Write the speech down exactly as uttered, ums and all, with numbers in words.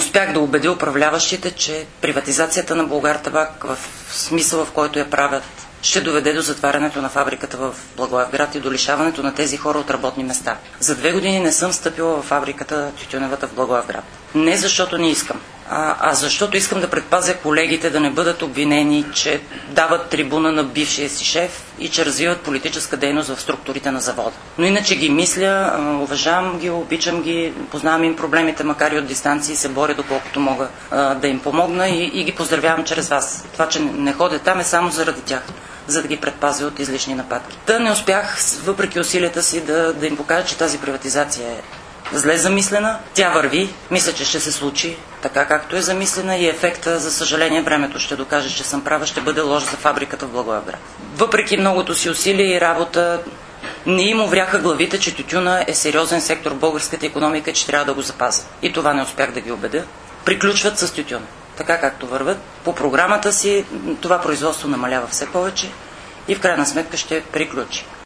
успях да убедя управляващите, че приватизацията на Булгартабак в смисъл, в който я правят, ще доведе до затварянето на фабриката в Благоевград и до лишаването на тези хора от работни места. За две години не съм стъпила в фабриката тютюневата в Благоевград. Не защото не искам, а, а защото искам да предпазя колегите да не бъдат обвинени, че дават трибуна на бившия си шеф и че развиват политическа дейност в структурите на завода. Но иначе ги мисля, уважавам ги, обичам ги, познавам им проблемите, макар и от дистанции, се боря доколкото мога а, да им помогна и, и ги поздравявам чрез вас. Това, че не ходя там, е само заради тях, за да ги предпазя от излишни нападки. Та не успях, въпреки усилията си, да, да им покажа, че тази приватизация е зле замислена. Тя върви, мисля, че ще се случи така, както е замислена и ефекта, за съжаление, времето ще докаже, че съм права, ще бъде лош за фабриката в Благоевград. Въпреки многото си усилия и работа, не им увряха главите, че тютюна е сериозен сектор в българската икономика, че трябва да го запазя. И това не успях да ги убедя. Приключват с тютюна. Така както върват. По програмата си това производство намалява все повече и в крайна сметка ще приключи.